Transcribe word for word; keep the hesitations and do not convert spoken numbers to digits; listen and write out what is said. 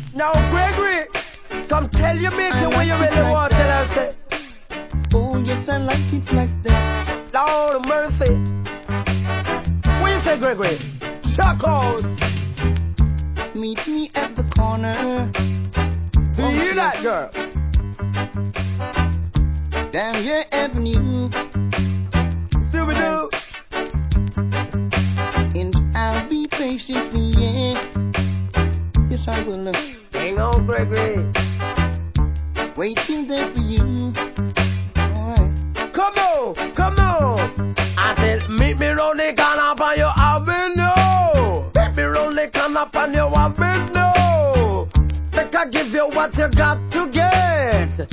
Now, Gregory, come tell your matey what you really like want. Tell her, say, oh yes, I like it like that. Lord of mercy. What you say, Gregory? Chuck out. Meet me at the corner. Do you hear that, girl? Down your avenue. See we do. And I'll be patiently, yeah. Yes, I will. Hang on, Gregory. Waiting there for you. Alright. Come on, come on. I said, meet me round the corner on your avenue. Meet me round the corner on your avenue. Think I give you what you got to get.